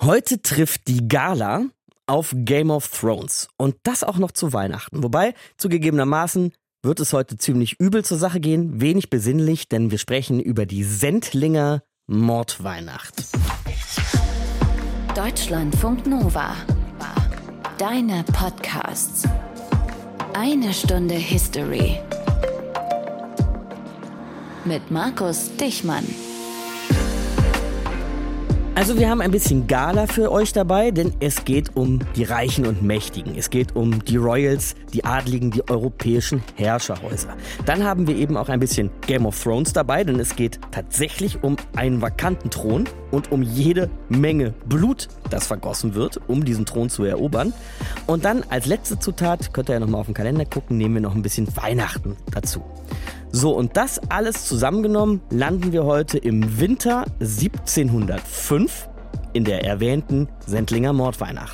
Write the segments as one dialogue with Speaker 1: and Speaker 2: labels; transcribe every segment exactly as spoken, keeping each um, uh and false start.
Speaker 1: Heute trifft die Gala auf Game of Thrones und das auch noch zu Weihnachten. Wobei, zugegebenermaßen wird es heute ziemlich übel zur Sache gehen, wenig besinnlich, denn wir sprechen über die Sendlinger Mordweihnacht.
Speaker 2: Deutschlandfunk Nova. Deine Podcasts. Eine Stunde History. Mit Markus Dichmann.
Speaker 1: Also wir haben ein bisschen Gala für euch dabei, denn es geht um die Reichen und Mächtigen. Es geht um die Royals, die Adligen, die europäischen Herrscherhäuser. Dann haben wir eben auch ein bisschen Game of Thrones dabei, denn es geht tatsächlich um einen vakanten Thron und um jede Menge Blut, das vergossen wird, um diesen Thron zu erobern. Und dann als letzte Zutat, könnt ihr ja nochmal auf den Kalender gucken, nehmen wir noch ein bisschen Weihnachten dazu. So, und das alles zusammengenommen landen wir heute im Winter siebzehnhundertfünf in der erwähnten Sendlinger Mordweihnacht.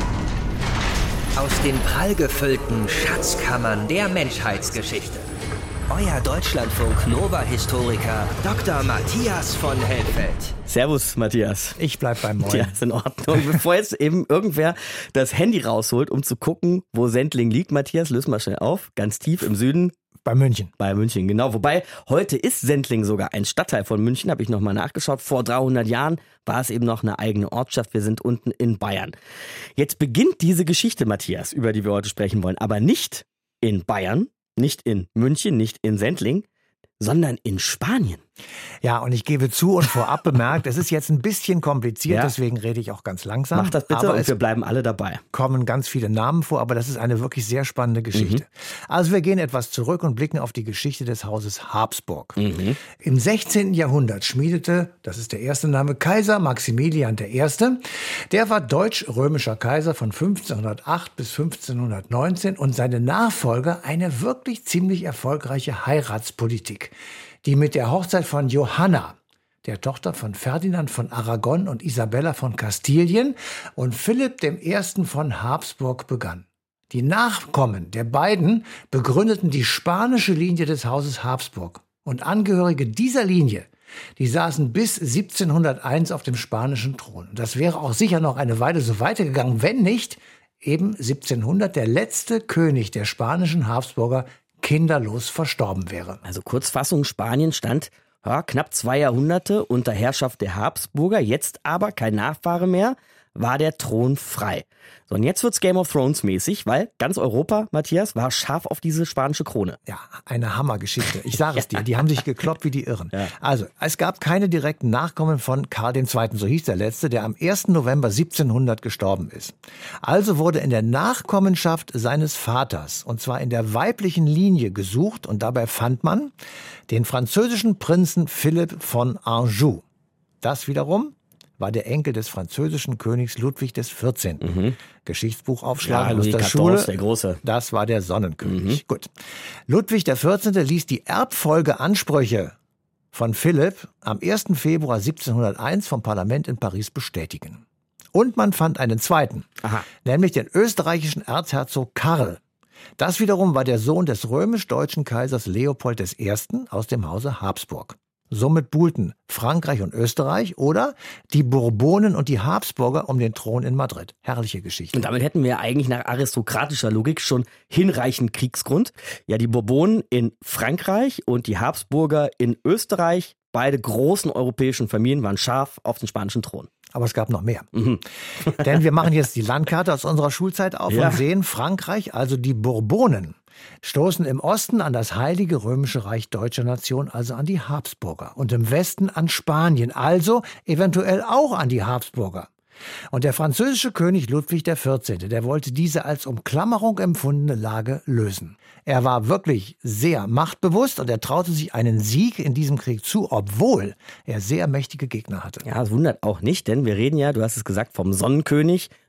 Speaker 3: Aus den prallgefüllten Schatzkammern der Menschheitsgeschichte. Euer Deutschlandfunk Nova-Historiker Doktor Matthias von Helfeld.
Speaker 1: Servus, Matthias.
Speaker 4: Ich bleib beim Moin.
Speaker 1: Ja, ist in Ordnung. Bevor jetzt eben irgendwer das Handy rausholt, um zu gucken, wo Sendling liegt, Matthias, löse mal schnell auf. Ganz tief im Süden.
Speaker 4: Bei München.
Speaker 1: Bei München, genau. Wobei, heute ist Sendling sogar ein Stadtteil von München, habe ich nochmal nachgeschaut. Vor dreihundert Jahren war es eben noch eine eigene Ortschaft. Wir sind unten in Bayern. Jetzt beginnt diese Geschichte, Matthias, über die wir heute sprechen wollen. Aber nicht in Bayern, nicht in München, nicht in Sendling, sondern in Spanien.
Speaker 4: Ja, und ich gebe zu und vorab bemerkt, es ist jetzt ein bisschen kompliziert,
Speaker 1: Ja.
Speaker 4: deswegen rede ich auch ganz langsam.
Speaker 1: Mach das bitte
Speaker 4: aber
Speaker 1: und wir bleiben alle dabei.
Speaker 4: kommen ganz viele Namen vor, aber das ist eine wirklich sehr spannende Geschichte. Mhm. Also wir gehen etwas zurück und blicken auf die Geschichte des Hauses Habsburg. Mhm. Im sechzehnten Jahrhundert schmiedete, das ist der erste Name, Kaiser Maximilian der Erste. Der war deutsch-römischer Kaiser von fünfzehnhundertacht bis fünfzehnhundertneunzehn und seine Nachfolger eine wirklich ziemlich erfolgreiche Heiratspolitik, die mit der Hochzeit von Johanna, der Tochter von Ferdinand von Aragon und Isabella von Kastilien und Philipp dem Ersten von Habsburg begann. Die Nachkommen der beiden begründeten die spanische Linie des Hauses Habsburg. Und Angehörige dieser Linie, die saßen bis siebzehnhunderteins auf dem spanischen Thron. Das wäre auch sicher noch eine Weile so weitergegangen, wenn nicht eben siebzehnhundert der letzte König der spanischen Habsburger kinderlos verstorben wäre.
Speaker 1: Also Kurzfassung, Spanien stand ja, knapp zwei Jahrhunderte unter Herrschaft der Habsburger, jetzt aber kein Nachfahre mehr, war der Thron frei. So, und jetzt wird's Game of Thrones mäßig, weil ganz Europa, Matthias, war scharf auf diese spanische Krone.
Speaker 4: Ja, eine Hammergeschichte. Ich sage es dir, die haben sich gekloppt wie die Irren.
Speaker 1: Ja.
Speaker 4: Also, es gab keine direkten Nachkommen von Karl der Zweite., so hieß der Letzte, der am ersten November siebzehnhundert gestorben ist. Also wurde in der Nachkommenschaft seines Vaters, und zwar in der weiblichen Linie, gesucht, und dabei fand man den französischen Prinzen Philipp von Anjou. Das wiederum war der Enkel des französischen Königs Ludwig des Vierzehnten. Mhm. Geschichtsbuch aufschlagen
Speaker 1: Ja,
Speaker 4: aus
Speaker 1: Louis
Speaker 4: der
Speaker 1: vierzehn,
Speaker 4: Schule.
Speaker 1: der Große.
Speaker 4: Das war der Sonnenkönig.
Speaker 1: Mhm.
Speaker 4: Gut. Ludwig der Vierzehnte ließ die Erbfolgeansprüche von Philipp am ersten Februar siebzehnhunderteins vom Parlament in Paris bestätigen. Und man fand einen zweiten,
Speaker 1: Aha.
Speaker 4: nämlich den österreichischen Erzherzog Karl. Das wiederum war der Sohn des römisch-deutschen Kaisers Leopold des Ersten aus dem Hause Habsburg. Somit buhlten Frankreich und Österreich oder die Bourbonen und die Habsburger um den Thron in Madrid. Herrliche Geschichte.
Speaker 1: Und damit hätten wir eigentlich nach aristokratischer Logik schon hinreichend Kriegsgrund. Ja, die Bourbonen in Frankreich und die Habsburger in Österreich, beide großen europäischen Familien, waren scharf auf den spanischen Thron.
Speaker 4: Aber es gab noch mehr.
Speaker 1: Mhm.
Speaker 4: Denn wir machen jetzt die Landkarte aus unserer Schulzeit auf
Speaker 1: Ja.
Speaker 4: und sehen Frankreich, also die Bourbonen, stoßen im Osten an das Heilige Römische Reich deutscher Nation, also an die Habsburger. Und im Westen an Spanien, also eventuell auch an die Habsburger. Und der französische König Ludwig der Vierzehnte, der wollte diese als Umklammerung empfundene Lage lösen. Er war wirklich sehr machtbewusst und er traute sich einen Sieg in diesem Krieg zu, obwohl er sehr mächtige Gegner hatte.
Speaker 1: Ja, das wundert auch nicht, denn wir reden ja, du hast es gesagt, vom Sonnenkönig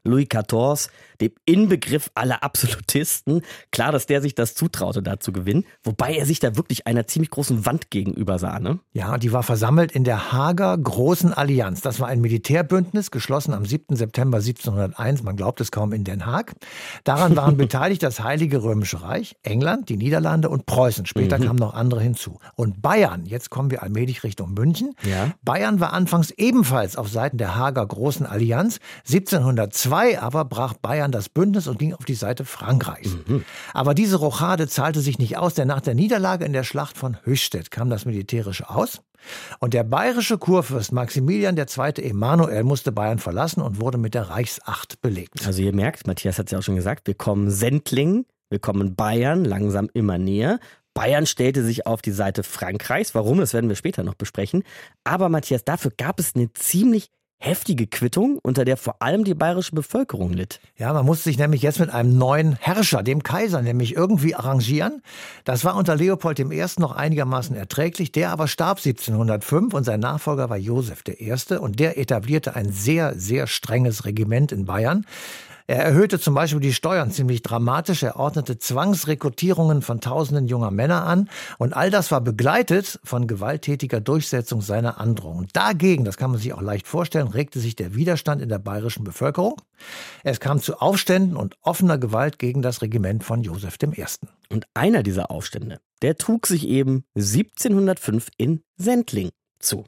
Speaker 1: Louis der vierzehnte, dem Inbegriff aller Absolutisten. Klar, dass der sich das zutraute, da zu gewinnen. Wobei er sich da wirklich einer ziemlich großen Wand gegenüber sah, ne?
Speaker 4: Ja, die war versammelt in der Haager Großen Allianz. Das war ein Militärbündnis, geschlossen am siebten September siebzehnhunderteins. Man glaubt es kaum, in Den Haag. Daran waren beteiligt das Heilige Römische Reich, England, die Niederlande und Preußen. Später mhm. kamen noch andere hinzu. Und Bayern, jetzt kommen wir allmählich Richtung München.
Speaker 1: Ja.
Speaker 4: Bayern war anfangs ebenfalls auf Seiten der Haager Großen Allianz. siebzehnhundertzwei aber brach Bayern das Bündnis und ging auf die Seite Frankreichs. Mhm. Aber diese Rochade zahlte sich nicht aus, denn nach der Niederlage in der Schlacht von Höchstädt kam das Militärische aus. Und der bayerische Kurfürst Maximilian der Zweite Emanuel musste Bayern verlassen und wurde mit der Reichsacht belegt.
Speaker 1: Also ihr merkt, Matthias hat es ja auch schon gesagt, wir kommen Sendling, wir kommen Bayern langsam immer näher. Bayern stellte sich auf die Seite Frankreichs. Warum, das werden wir später noch besprechen. Aber Matthias, dafür gab es eine ziemlich heftige Quittung, unter der vor allem die bayerische Bevölkerung litt.
Speaker 4: Ja, man musste sich nämlich jetzt mit einem neuen Herrscher, dem Kaiser, nämlich irgendwie arrangieren. Das war unter Leopold der Erste noch einigermaßen erträglich. Der aber starb siebzehnhundertfünf und sein Nachfolger war Joseph der Erste. Und der etablierte ein sehr, sehr strenges Regiment in Bayern. Er erhöhte zum Beispiel die Steuern ziemlich dramatisch. Er ordnete Zwangsrekrutierungen von Tausenden junger Männer an. Und all das war begleitet von gewalttätiger Durchsetzung seiner Androhung. Und dagegen, das kann man sich auch leicht vorstellen, regte sich der Widerstand in der bayerischen Bevölkerung. Es kam zu Aufständen und offener Gewalt gegen das Regiment von Joseph der Erste.
Speaker 1: Und einer dieser Aufstände, der trug sich eben siebzehnhundertfünf in Sendling zu.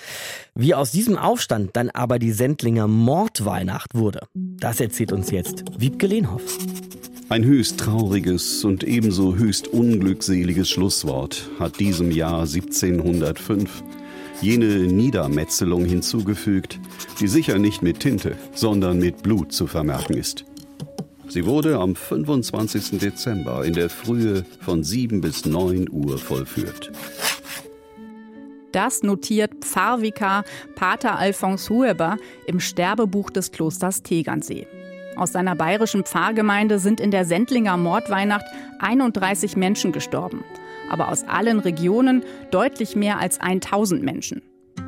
Speaker 1: Wie aus diesem Aufstand dann aber die Sendlinger Mordweihnacht wurde, das erzählt uns jetzt Wiebke Lehnhoff.
Speaker 5: Ein höchst trauriges und ebenso höchst unglückseliges Schlusswort hat diesem Jahr siebzehnhundertfünf jene Niedermetzelung hinzugefügt, die sicher nicht mit Tinte, sondern mit Blut zu vermerken ist. Sie wurde am fünfundzwanzigsten Dezember in der Frühe von sieben bis neun Uhr vollführt.
Speaker 6: Das notiert Pfarrvikar Pater Alphons Hueber im Sterbebuch des Klosters Tegernsee. Aus seiner bayerischen Pfarrgemeinde sind in der Sendlinger Mordweihnacht einunddreißig Menschen gestorben. Aber aus allen Regionen deutlich mehr als tausend Menschen.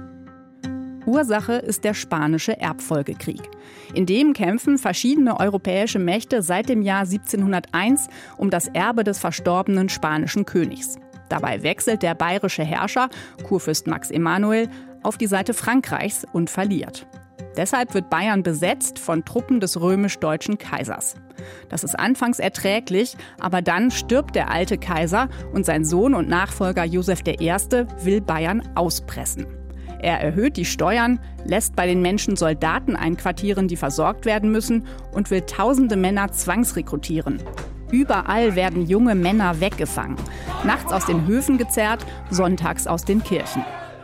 Speaker 6: Ursache ist der Spanische Erbfolgekrieg. In dem kämpfen verschiedene europäische Mächte seit dem Jahr siebzehnhunderteins um das Erbe des verstorbenen spanischen Königs. Dabei wechselt der bayerische Herrscher, Kurfürst Max Emanuel, auf die Seite Frankreichs und verliert. Deshalb wird Bayern besetzt von Truppen des römisch-deutschen Kaisers. Das ist anfangs erträglich, aber dann stirbt der alte Kaiser und sein Sohn und Nachfolger Joseph der Erste will Bayern auspressen. Er erhöht die Steuern, lässt bei den Menschen Soldaten einquartieren, die versorgt werden müssen, und will tausende Männer zwangsrekrutieren. Überall werden junge Männer weggefangen, nachts aus den Höfen gezerrt, sonntags aus den Kirchen.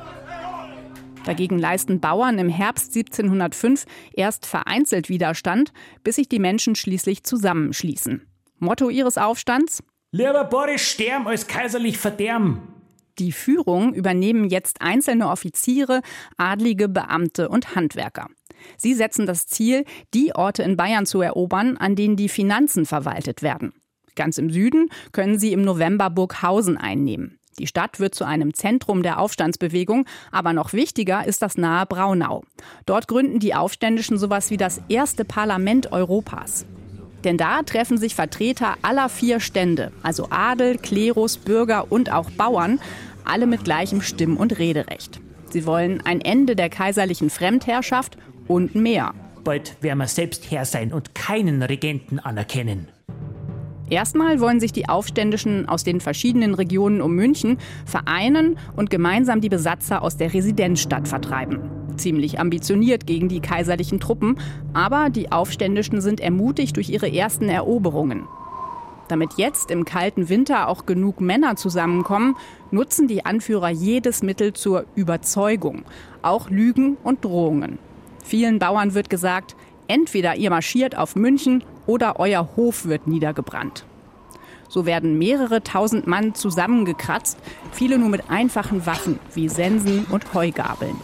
Speaker 6: Dagegen leisten Bauern im Herbst siebzehnhundertfünf erst vereinzelt Widerstand, bis sich die Menschen schließlich zusammenschließen. Motto ihres Aufstands?
Speaker 7: Lieber Boris sterben als kaiserlich verderben.
Speaker 6: Die Führung übernehmen jetzt einzelne Offiziere, adlige Beamte und Handwerker. Sie setzen das Ziel, die Orte in Bayern zu erobern, an denen die Finanzen verwaltet werden. Ganz im Süden können sie im November Burghausen einnehmen. Die Stadt wird zu einem Zentrum der Aufstandsbewegung, aber noch wichtiger ist das nahe Braunau. Dort gründen die Aufständischen sowas wie das erste Parlament Europas. Denn da treffen sich Vertreter aller vier Stände, also Adel, Klerus, Bürger und auch Bauern, alle mit gleichem Stimm- und Rederecht. Sie wollen ein Ende der kaiserlichen Fremdherrschaft und mehr.
Speaker 7: Bald werden wir selbst Herr sein und keinen Regenten anerkennen.
Speaker 6: Erstmal wollen sich die Aufständischen aus den verschiedenen Regionen um München vereinen und gemeinsam die Besatzer aus der Residenzstadt vertreiben. Ziemlich ambitioniert gegen die kaiserlichen Truppen, aber die Aufständischen sind ermutigt durch ihre ersten Eroberungen. Damit jetzt im kalten Winter auch genug Männer zusammenkommen, nutzen die Anführer jedes Mittel zur Überzeugung, auch Lügen und Drohungen. Vielen Bauern wird gesagt, entweder ihr marschiert auf München oder euer Hof wird niedergebrannt. So werden mehrere tausend Mann zusammengekratzt, viele nur mit einfachen Waffen wie Sensen und Heugabeln.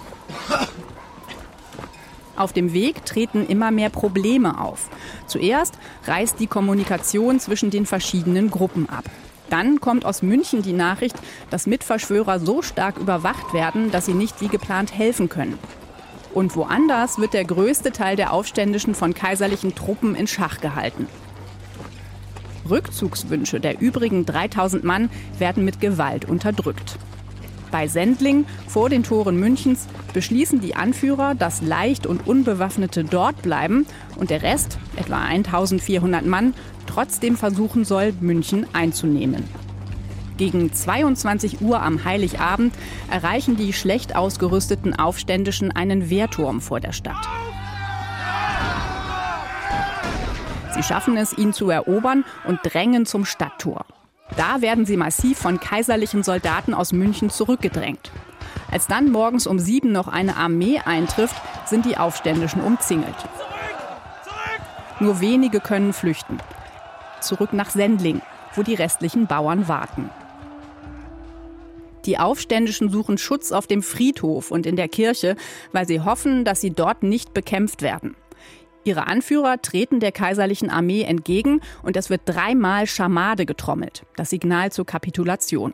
Speaker 6: Auf dem Weg treten immer mehr Probleme auf. Zuerst reißt die Kommunikation zwischen den verschiedenen Gruppen ab. Dann kommt aus München die Nachricht, dass Mitverschwörer so stark überwacht werden, dass sie nicht wie geplant helfen können. Und woanders wird der größte Teil der Aufständischen von kaiserlichen Truppen in Schach gehalten. Rückzugswünsche der übrigen dreitausend Mann werden mit Gewalt unterdrückt. Bei Sendling, vor den Toren Münchens, beschließen die Anführer, dass Leicht- und Unbewaffnete dort bleiben und der Rest, etwa eintausendvierhundert Mann, trotzdem versuchen soll, München einzunehmen. Gegen zweiundzwanzig Uhr am Heiligabend erreichen die schlecht ausgerüsteten Aufständischen einen Wehrturm vor der Stadt. Sie schaffen es, ihn zu erobern und drängen zum Stadttor. Da werden sie massiv von kaiserlichen Soldaten aus München zurückgedrängt. Als dann morgens um sieben noch eine Armee eintrifft, sind die Aufständischen umzingelt. Nur wenige können flüchten. Zurück nach Sendling, wo die restlichen Bauern warten. Die Aufständischen suchen Schutz auf dem Friedhof und in der Kirche, weil sie hoffen, dass sie dort nicht bekämpft werden. Ihre Anführer treten der kaiserlichen Armee entgegen und es wird dreimal Schamade getrommelt, das Signal zur Kapitulation.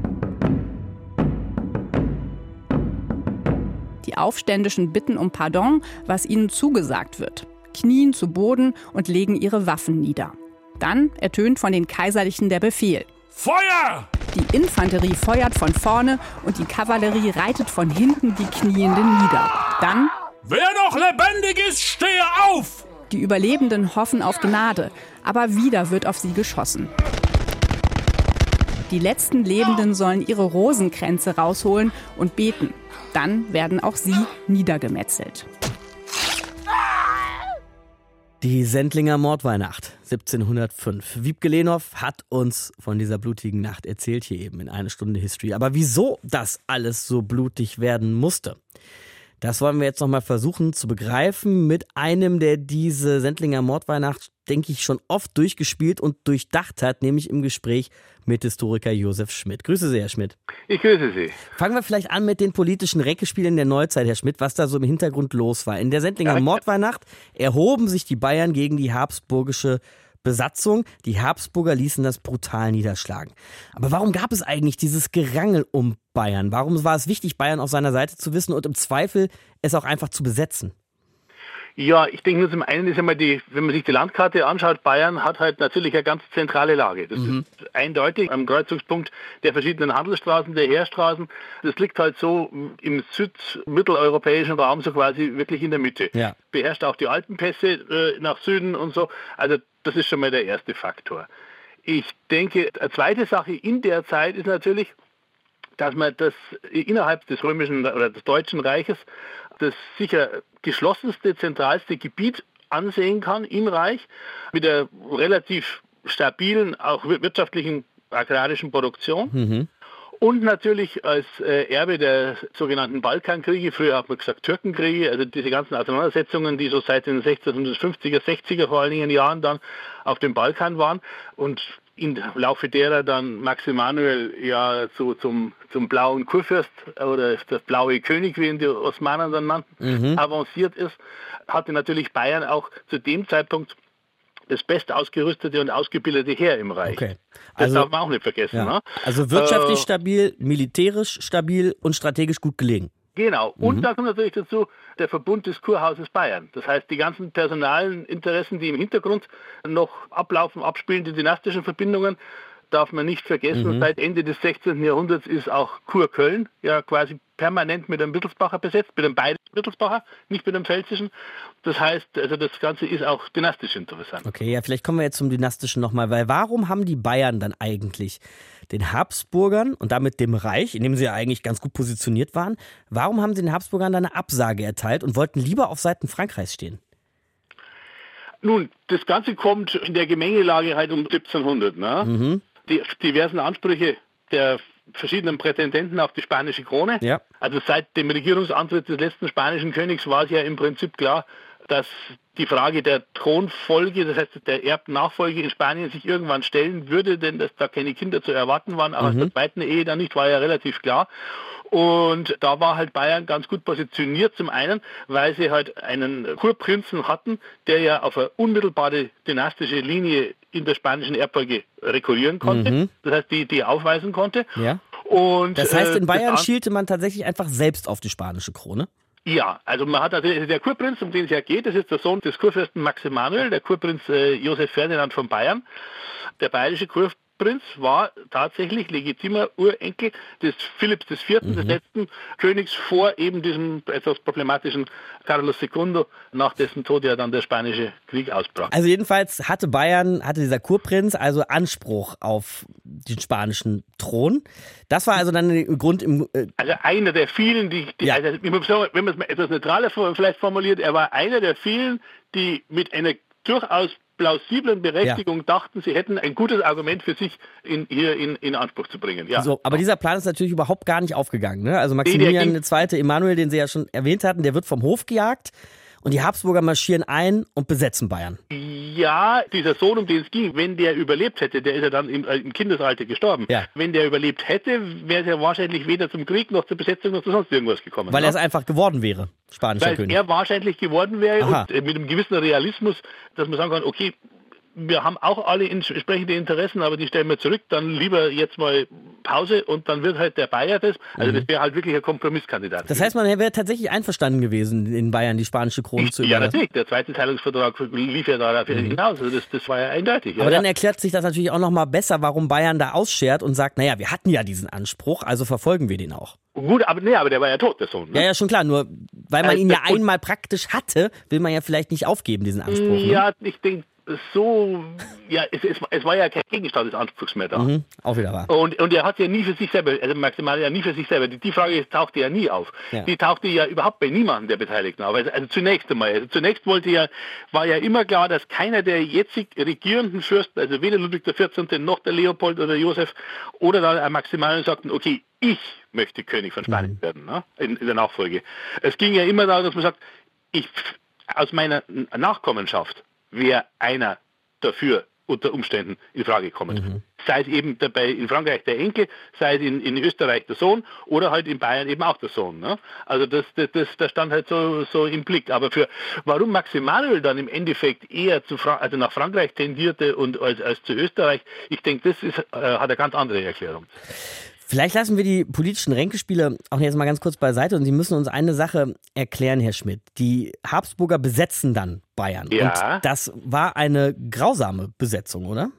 Speaker 6: Die Aufständischen bitten um Pardon, was ihnen zugesagt wird, knien zu Boden und legen ihre Waffen nieder. Dann ertönt von den Kaiserlichen der Befehl:
Speaker 8: Feuer!
Speaker 6: Die Infanterie feuert von vorne und die Kavallerie reitet von hinten die Knienden nieder. Dann:
Speaker 8: Wer noch lebendig ist, stehe auf!
Speaker 6: Die Überlebenden hoffen auf Gnade, aber wieder wird auf sie geschossen. Die letzten Lebenden sollen ihre Rosenkränze rausholen und beten. Dann werden auch sie niedergemetzelt.
Speaker 1: Die Sendlinger Mordweihnacht siebzehnhundertfünf. Wiebke Lehnhoff hat uns von dieser blutigen Nacht erzählt, hier eben in Eine Stunde History. Aber wieso das alles so blutig werden musste, das wollen wir jetzt noch mal versuchen zu begreifen mit einem, der diese Sendlinger Mordweihnacht, denke ich, schon oft durchgespielt und durchdacht hat, nämlich im Gespräch mit Historiker Josef Schmidt. Grüße Sie, Herr Schmidt.
Speaker 9: Ich grüße Sie.
Speaker 1: Fangen wir vielleicht an mit den politischen Reckespielen der Neuzeit, Herr Schmidt, was da so im Hintergrund los war. In der Sendlinger
Speaker 9: Ja,
Speaker 1: Mordweihnacht erhoben sich die Bayern gegen die habsburgische Besatzung. Die Habsburger ließen das brutal niederschlagen. Aber warum gab es eigentlich dieses Gerangel um Bayern? Warum war es wichtig, Bayern auf seiner Seite zu wissen und im Zweifel es auch einfach zu besetzen?
Speaker 9: Ja, ich denke nur zum einen ist einmal die, wenn man sich die Landkarte anschaut, Bayern hat halt natürlich eine ganz zentrale Lage. Das mhm. ist eindeutig am Kreuzungspunkt der verschiedenen Handelsstraßen, der Heerstraßen. Das liegt halt so im südmitteleuropäischen Raum so quasi wirklich in der Mitte. Ja. Beherrscht auch die Alpenpässe äh, nach Süden und so. Also das ist schon mal der erste Faktor. Ich denke, eine zweite Sache in der Zeit ist natürlich, dass man das innerhalb des römischen oder des Deutschen Reiches das sicher geschlossenste, zentralste Gebiet ansehen kann im Reich, mit der relativ stabilen, auch wirtschaftlichen, agrarischen Produktion. Mhm. Und natürlich als äh, Erbe der sogenannten Balkankriege, früher hat man gesagt Türkenkriege, also diese ganzen Auseinandersetzungen, die so seit den sechzehnhundertfünfziger, sechziger vor allen Dingen Jahren dann auf dem Balkan waren und im Laufe derer dann Max Emanuel ja so zum, zum blauen Kurfürst oder der blaue König, wie ihn die Osmanen dann nannten, mhm. avanciert ist, hatte natürlich Bayern auch zu dem Zeitpunkt das best ausgerüstete und ausgebildete Heer im Reich. Okay. Also, das darf man auch nicht vergessen. Ja. Ne?
Speaker 1: Also wirtschaftlich äh, stabil, militärisch stabil und strategisch gut gelegen.
Speaker 9: Genau. Und mhm. da kommt natürlich dazu der Verbund des Kurhauses Bayern. Das heißt, die ganzen personalen Interessen, die im Hintergrund noch ablaufen, abspielen, die dynastischen Verbindungen, darf man nicht vergessen. Mhm. Seit Ende des sechzehnten Jahrhunderts ist auch Kurköln ja quasi permanent mit einem Wittelsbacher besetzt, mit einem bayerischen Wittelsbacher, nicht mit einem pfälzischen. Das heißt, also das Ganze ist auch dynastisch interessant.
Speaker 1: Okay, ja, vielleicht kommen wir jetzt zum Dynastischen nochmal, weil warum haben die Bayern dann eigentlich den Habsburgern und damit dem Reich, in dem sie ja eigentlich ganz gut positioniert waren, warum haben sie den Habsburgern dann eine Absage erteilt und wollten lieber auf Seiten Frankreichs stehen?
Speaker 9: Nun, das Ganze kommt in der Gemengelage halt um siebzehnhundert. Ne? Mhm. Die diversen Ansprüche der verschiedenen Prätendenten auf die spanische Krone. Ja. Also seit dem Regierungsantritt des letzten spanischen Königs war es ja im Prinzip klar, dass die Frage der Thronfolge, das heißt der Erbnachfolge in Spanien sich irgendwann stellen würde, denn dass da keine Kinder zu erwarten waren, auch mhm. aus der zweiten Ehe dann nicht, war ja relativ klar. Und da war halt Bayern ganz gut positioniert, zum einen, weil sie halt einen Kurprinzen hatten, der ja auf eine unmittelbare dynastische Linie in der spanischen Erbfolge rekurrieren konnte, mhm. das heißt, die, die aufweisen konnte.
Speaker 1: Ja.
Speaker 9: Und,
Speaker 1: das heißt, in
Speaker 9: äh,
Speaker 1: Bayern schielte man tatsächlich einfach selbst auf die spanische Krone?
Speaker 9: Ja, also man hat also der Kurprinz, um den es ja geht, das ist der Sohn des Kurfürsten Max Emanuel, der Kurprinz äh, Josef Ferdinand von Bayern. Der bayerische Kurprinz war tatsächlich legitimer Urenkel des Philipps des Vierten, mhm. des letzten Königs, vor eben diesem etwas problematischen Carlos der Zweite, nach dessen Tod ja dann der Spanische Krieg ausbrach.
Speaker 1: Also jedenfalls hatte Bayern, hatte dieser Kurprinz also Anspruch auf den spanischen Thron. Das war also dann der Grund im... Äh
Speaker 9: also einer der vielen, die... die
Speaker 1: ja.
Speaker 9: also, wenn man es etwas neutraler vielleicht formuliert, er war einer der vielen, die mit einer durchaus plausiblen Berechtigung ja. dachten, sie hätten ein gutes Argument für sich in, hier in, in Anspruch zu bringen. Ja.
Speaker 1: So, aber dieser Plan ist natürlich überhaupt gar nicht aufgegangen. Ne? Also Maximilian der Zweite. Emanuel, den Sie ja schon erwähnt hatten, der wird vom Hof gejagt und die Habsburger marschieren ein und besetzen Bayern.
Speaker 9: Ja, dieser Sohn, um den es ging, wenn der überlebt hätte, der ist ja dann im, im Kindesalter gestorben. Ja. Wenn der überlebt hätte, wäre er wahrscheinlich weder zum Krieg noch zur Besetzung noch zu sonst irgendwas gekommen.
Speaker 1: Weil er es einfach geworden wäre, spanischer
Speaker 9: Weil
Speaker 1: König.
Speaker 9: Weil er wahrscheinlich geworden wäre. Aha. Und mit einem gewissen Realismus, dass man sagen kann, okay, wir haben auch alle entsprechende Interessen, aber die stellen wir zurück, dann lieber jetzt mal Pause und dann wird halt der Bayer das. Also mhm. das wäre halt wirklich ein Kompromisskandidat.
Speaker 1: Das heißt, man wäre tatsächlich einverstanden gewesen, in Bayern die spanische Krone
Speaker 9: ich,
Speaker 1: zu überlassen?
Speaker 9: Ja, natürlich. Der zweite Teilungsvertrag lief ja darauf mhm. hinaus. Also das, das war ja eindeutig.
Speaker 1: Aber
Speaker 9: ja,
Speaker 1: dann
Speaker 9: ja.
Speaker 1: erklärt sich das natürlich auch nochmal besser, warum Bayern da ausschert und sagt, naja, wir hatten ja diesen Anspruch, also verfolgen wir den auch.
Speaker 9: Gut, aber nee, aber der war ja tot, der Sohn. Ne?
Speaker 1: Ja, ja, schon klar. Nur weil man
Speaker 9: also,
Speaker 1: ihn ja einmal praktisch hatte, will man ja vielleicht nicht aufgeben, diesen Anspruch.
Speaker 9: Ja,
Speaker 1: ne?
Speaker 9: ich denke, so, ja, es, es, es war ja kein Gegenstand des Anspruchs mehr da.
Speaker 1: Mhm, auch wieder wahr.
Speaker 9: Und, und er hat ja nie für sich selber, also Maximilian ja nie für sich selber, die, die Frage tauchte ja nie auf. Ja. Die tauchte ja überhaupt bei niemandem der Beteiligten auf. Also, also zunächst einmal, also zunächst wollte ja, war ja immer klar, dass keiner der jetzig regierenden Fürsten, also weder Ludwig der Vierzehnte noch der Leopold oder Josef oder dann Maximilian sagten, okay, ich möchte König von Spanien mhm. werden, ne? in, in der Nachfolge. Es ging ja immer darum, dass man sagt, ich aus meiner Nachkommenschaft wäre einer dafür unter Umständen in Frage kommen. Mhm. Sei es eben dabei in Frankreich der Enkel, sei es in, in Österreich der Sohn oder halt in Bayern eben auch der Sohn. Ne? Also das, das, das, das stand halt so, so im Blick. Aber für warum Max Emanuel dann im Endeffekt eher zu Fra- also nach Frankreich tendierte und als, als zu Österreich, ich denke, das ist, äh, hat eine ganz andere Erklärung.
Speaker 1: Vielleicht lassen wir die politischen Ränkespiele auch jetzt mal ganz kurz beiseite und Sie müssen uns eine Sache erklären, Herr Schmidt. Die Habsburger besetzen dann Bayern.
Speaker 9: Ja.
Speaker 1: Und das war eine grausame Besetzung, oder?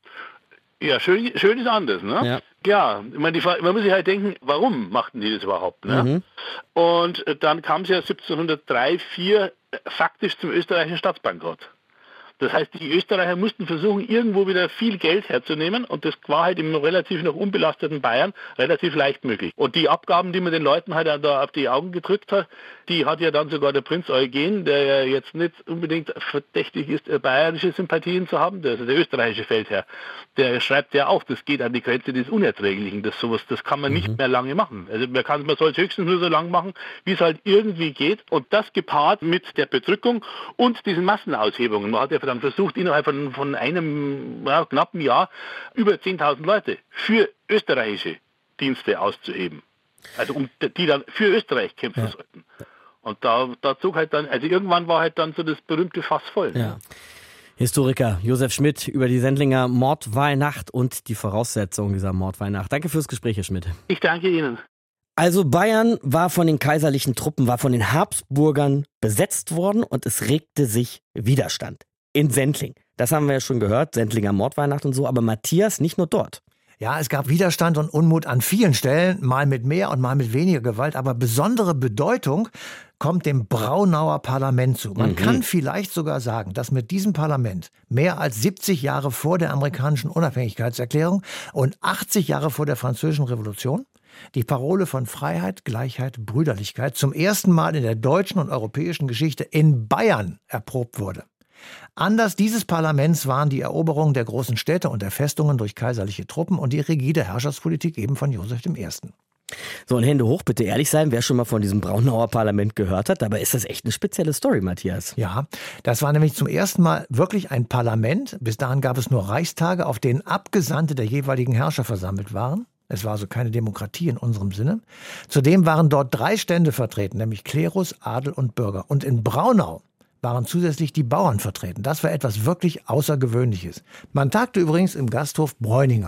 Speaker 9: Ja, schön, schön ist anders, ne? Ja. Ja, ich meine, die, man muss sich halt denken, warum machten die das überhaupt, ne? Mhm. Und dann kam es ja siebzehnhundertdrei, vier faktisch zum österreichischen Staatsbankrott. Das heißt, die Österreicher mussten versuchen, irgendwo wieder viel Geld herzunehmen und das war halt im relativ noch unbelasteten Bayern relativ leicht möglich. Und die Abgaben, die man den Leuten halt da auf die Augen gedrückt hat, die hat ja dann sogar der Prinz Eugen, der ja jetzt nicht unbedingt verdächtig ist, bayerische Sympathien zu haben, der, also der österreichische Feldherr, der schreibt ja auch, das geht an die Grenze des Unerträglichen, das sowas, das kann man mhm. nicht mehr lange machen. Also man kann, man soll es höchstens nur so lange machen, wie es halt irgendwie geht und das gepaart mit der Bedrückung und diesen Massenaushebungen. Man hat ja dann versucht, innerhalb von, von einem ja, knappen Jahr über zehntausend Leute für österreichische Dienste auszuheben. Also um die dann für Österreich kämpfen ja. sollten. Und da, da zog halt dann, also irgendwann war halt dann so das berühmte Fass voll.
Speaker 1: Ja. Historiker Josef Schmidt über die Sendlinger Mordweihnacht und die Voraussetzungen dieser Mordweihnacht. Danke fürs Gespräch, Herr Schmidt.
Speaker 9: Ich danke Ihnen.
Speaker 1: Also Bayern war von den kaiserlichen Truppen, war von den Habsburgern besetzt worden und es regte sich Widerstand. In Sendling. Das haben wir ja schon gehört, Sendlinger Mordweihnacht und so, aber Matthias nicht nur dort.
Speaker 4: Ja, es gab Widerstand und Unmut an vielen Stellen, mal mit mehr und mal mit weniger Gewalt, aber besondere Bedeutung kommt dem Braunauer Parlament zu. Man mhm. kann vielleicht sogar sagen, dass mit diesem Parlament mehr als siebzig Jahre vor der amerikanischen Unabhängigkeitserklärung und achtzig Jahre vor der Französischen Revolution die Parole von Freiheit, Gleichheit, Brüderlichkeit zum ersten Mal in der deutschen und europäischen Geschichte in Bayern erprobt wurde. Anlass dieses Parlaments waren die Eroberungen der großen Städte und der Festungen durch kaiserliche Truppen und die rigide Herrschaftspolitik eben von Josef der Erste.
Speaker 1: So, und Hände hoch, bitte ehrlich sein, wer schon mal von diesem Braunauer Parlament gehört hat, dabei ist das echt eine spezielle Story, Matthias.
Speaker 4: Ja, das war nämlich zum ersten Mal wirklich ein Parlament. Bis dahin gab es nur Reichstage, auf denen Abgesandte der jeweiligen Herrscher versammelt waren. Es war also keine Demokratie in unserem Sinne. Zudem waren dort drei Stände vertreten, nämlich Klerus, Adel und Bürger. Und in Braunau waren zusätzlich die Bauern vertreten. Das war etwas wirklich Außergewöhnliches. Man tagte übrigens im Gasthof Bräuninger.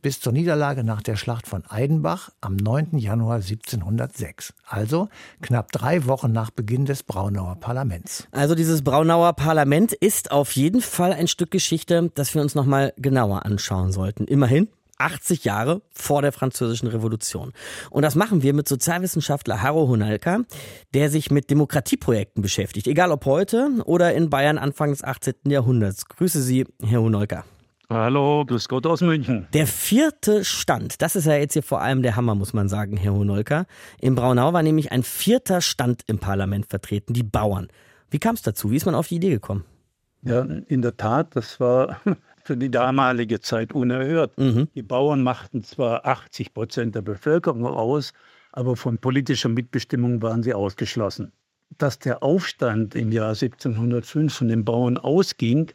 Speaker 4: bis zur Niederlage nach der Schlacht von Aidenbach am neunten Januar siebzehnhundertsechs. Also knapp drei Wochen nach Beginn des Braunauer Parlaments.
Speaker 1: Also dieses Braunauer Parlament ist auf jeden Fall ein Stück Geschichte, das wir uns noch mal genauer anschauen sollten. Immerhin achtzig Jahre vor der Französischen Revolution. Und das machen wir mit Sozialwissenschaftler Harro Honalka, der sich mit Demokratieprojekten beschäftigt. Egal ob heute oder in Bayern Anfang des achtzehnten Jahrhunderts. Grüße Sie, Herr Honalka.
Speaker 10: Hallo, grüß Gott aus München.
Speaker 1: Der vierte Stand, das ist ja jetzt hier vor allem der Hammer, muss man sagen, Herr Honalka. In Braunau war nämlich ein vierter Stand im Parlament vertreten, die Bauern. Wie kam es dazu? Wie ist man auf die Idee gekommen?
Speaker 10: Ja, in der Tat, das war für die damalige Zeit unerhört. Mhm. Die Bauern machten zwar achtzig Prozent der Bevölkerung aus, aber von politischer Mitbestimmung waren sie ausgeschlossen. Dass der Aufstand im Jahr siebzehnhundertfünf von den Bauern ausging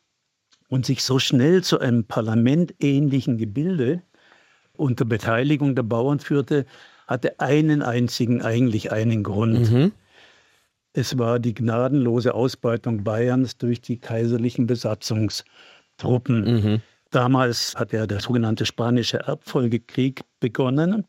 Speaker 10: und sich so schnell zu einem parlamentähnlichen Gebilde unter Beteiligung der Bauern führte, hatte einen einzigen, eigentlich einen Grund. Mhm. Es war die gnadenlose Ausbeutung Bayerns durch die kaiserlichen Besatzungstruppen. Mhm. Damals hat ja der sogenannte Spanische Erbfolgekrieg begonnen.